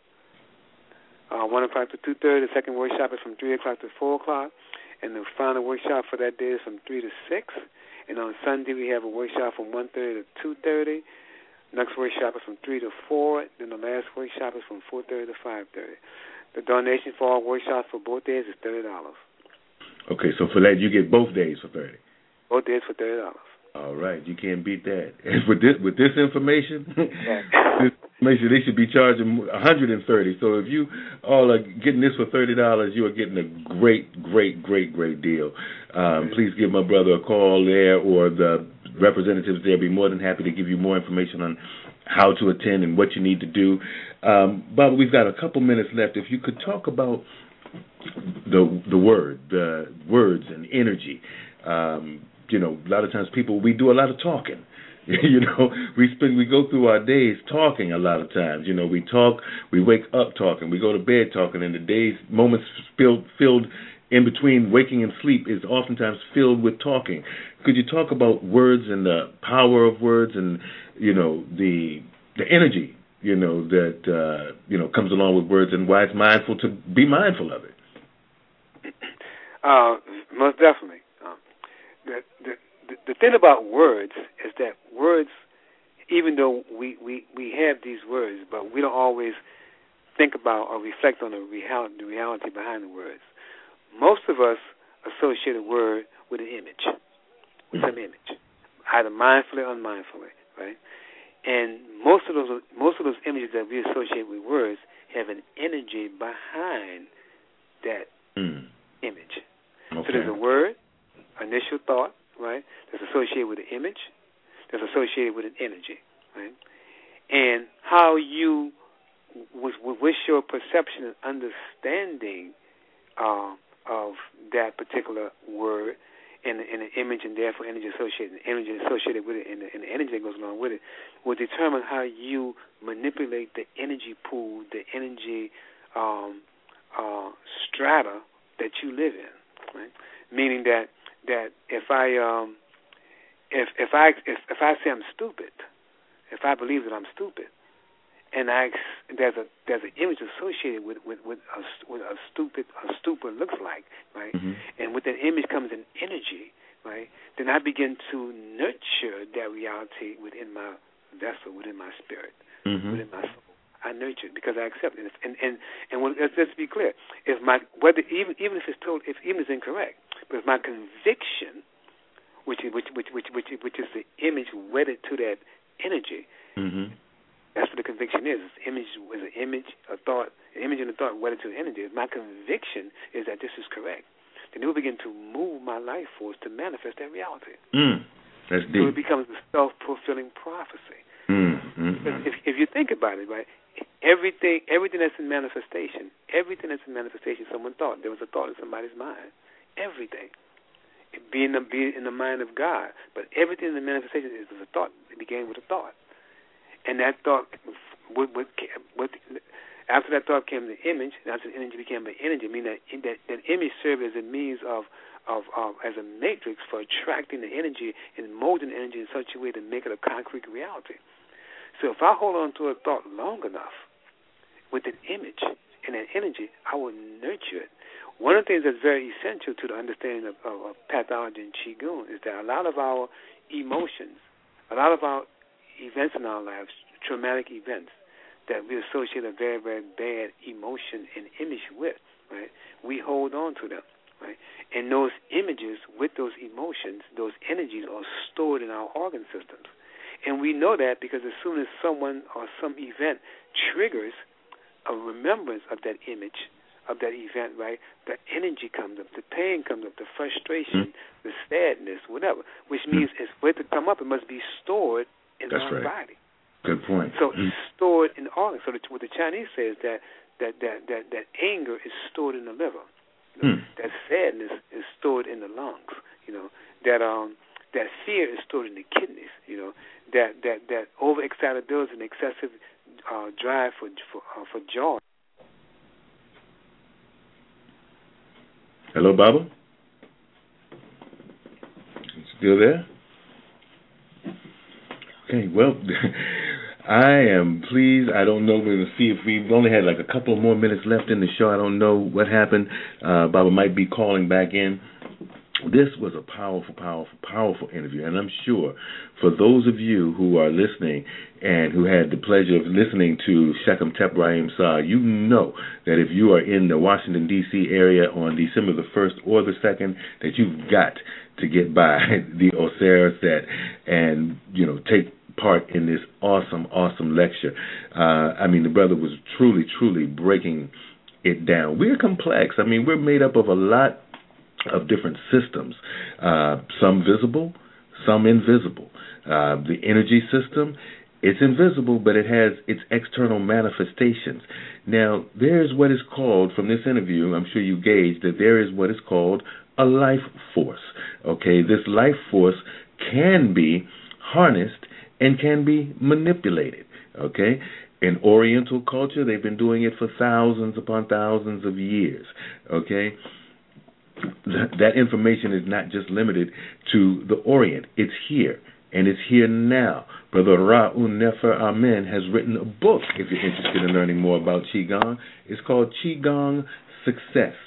1 o'clock to 2:30. The second workshop is from 3 o'clock to 4 o'clock. And the final workshop for that day is from 3 to 6. And on Sunday we have a workshop from 1:30 to 2:30. Next workshop is from 3 to 4. Then the last workshop is from 4:30 to 5:30. The donation for all workshops for both days is $30. Okay, so for that you get both days for $30. Both days for $30. All right, you can't beat that. And with this information, they should be charging $130. So if you all are getting this for $30, you are getting a great deal. Please give my brother a call there, or the representatives there. Be more than happy to give you more information on how to attend and what you need to do. Bob, we've got a couple minutes left. If you could talk about the words and energy. A lot of times we do a lot of talking. We go through our days talking a lot of times. We talk, we wake up talking, we go to bed talking, and the moments filled in between waking and sleep is oftentimes filled with talking. Could you talk about words and the power of words and, the energy, that, comes along with words, and why it's mindful to be mindful of it? Most definitely. The thing about words is that words, even though we have these words, but we don't always think about or reflect on the reality behind the words. Most of us associate a word with an image, with some image, either mindfully or unmindfully, right? And most of those images that we associate with words have an energy behind that image. Okay. So there's a word, initial thought, right, that's associated with an image, that's associated with an energy, right? And how you, what's your perception and understanding of that particular word and an image, and therefore energy associated with it, and the energy that goes along with it, will determine how you manipulate the energy pool, the energy strata that you live in, right? Meaning that if I say I'm stupid, if I believe that I'm stupid, and there's an image associated with a stupid looks like, right? Mm-hmm. And with that image comes an energy, right? Then I begin to nurture that reality within my vessel, within my spirit, within my soul. I nurture it because I accept it. And let's be clear: if even if it's incorrect, but if my conviction, which is the image wedded to that energy. Mm-hmm. That's what the conviction is. Image is an image, a thought, an image and a thought wedded to an energy. If my conviction is that this is correct, then it will begin to move my life force to manifest that reality. That's deep. So it becomes a self-fulfilling prophecy. If you think about it, right, everything that's in manifestation, someone thought. There was a thought in somebody's mind. Everything. Be in the mind of God. But everything in the manifestation is a thought. It began with a thought. And that thought, after that thought came the image, and after the energy became an energy, meaning that image served as a means of as a matrix for attracting the energy and molding the energy in such a way to make it a concrete reality. So if I hold on to a thought long enough with an image and that energy, I will nurture it. One of the things that's very essential to the understanding of pathology and Qigong is that a lot of our emotions, a lot of our events in our lives, traumatic events that we associate a very, very bad emotion and image with, right? We hold on to them, right? And those images with those emotions, those energies are stored in our organ systems. And we know that because as soon as someone or some event triggers a remembrance of that image, of that event, right, the energy comes up, the pain comes up, the frustration, the sadness, whatever, which means it's for it to come up, it must be stored in our body. Good point. So it's stored in the organs. So what the Chinese say is that anger is stored in the liver. You know, that sadness is stored in the lungs. You know, that fear is stored in the kidneys. You know, that overexcitability and excessive drive for joy. Hello, Baba. You still there? Okay, well, I am pleased. I don't know. We're going to see if we've only had like a couple more minutes left in the show. I don't know what happened. Baba might be calling back in. This was a powerful, powerful, powerful interview, and I'm sure for those of you who are listening and who had the pleasure of listening to Shechem-Tep Rahim Saad, you know that if you are in the Washington, D.C. area on December the 1st or the 2nd, that you've got to get by the Osiris set and, take part in this awesome lecture. I mean, the brother was truly breaking it down. We're complex. I mean, we're made up of a lot of different systems, some visible, some invisible. The energy system, it's invisible, but it has its external manifestations. Now, there's what is called, from this interview, I'm sure you gauged that there is what is called a life force. Okay, this life force can be harnessed and can be manipulated. Okay, in Oriental culture, they've been doing it for thousands upon thousands of years. Okay, that information is not just limited to the Orient. It's here, and it's here now. Brother Ra'un Nefer Amen has written a book, if you're interested in learning more about Qigong. It's called Qigong Success.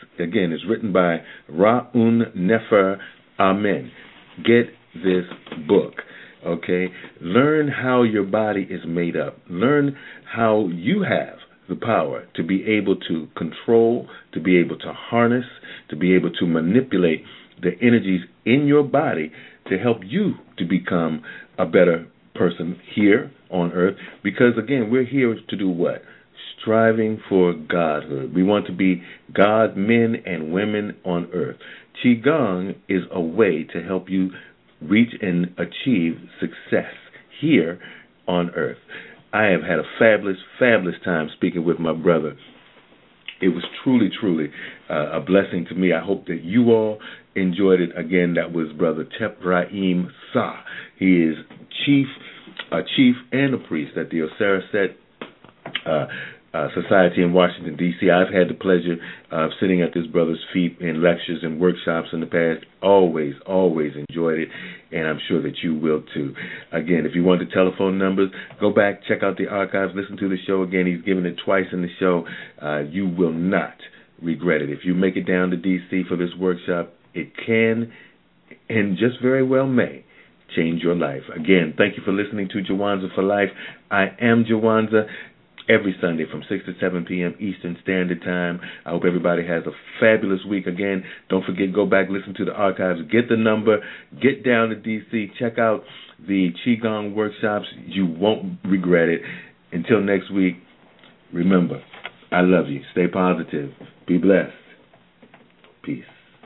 Again, it's written by Ra'un Nefer Amen. Get this book, okay? Learn how your body is made up. Learn how you have the power to be able to control, to be able to harness, to be able to manipulate the energies in your body to help you to become a better person here on earth. Because, again, we're here to do what? Striving for godhood. We want to be God men and women on earth. Qigong is a way to help you reach and achieve success here on earth. I have had a fabulous, fabulous time speaking with my brother. It was truly, truly a blessing to me. I hope that you all enjoyed it. Again, that was Brother Tepraim Sa. He is a chief and a priest at the Osaraset Society in Washington, D.C. I've had the pleasure of sitting at this brother's feet in lectures and workshops in the past. Always, always enjoyed it, and I'm sure that you will too. Again, if you want the telephone numbers, go back, check out the archives, listen to the show again. He's given it twice in the show. You will not regret it. If you make it down to D.C. for this workshop, it can and just very well may change your life. Again, thank you for listening to Jawanza for Life. I am Jawanza. Every Sunday from 6 to 7 p.m. Eastern Standard Time. I hope everybody has a fabulous week. Again, don't forget, go back, listen to the archives, get the number, get down to D.C., check out the Qigong workshops. You won't regret it. Until next week, remember, I love you. Stay positive. Be blessed. Peace.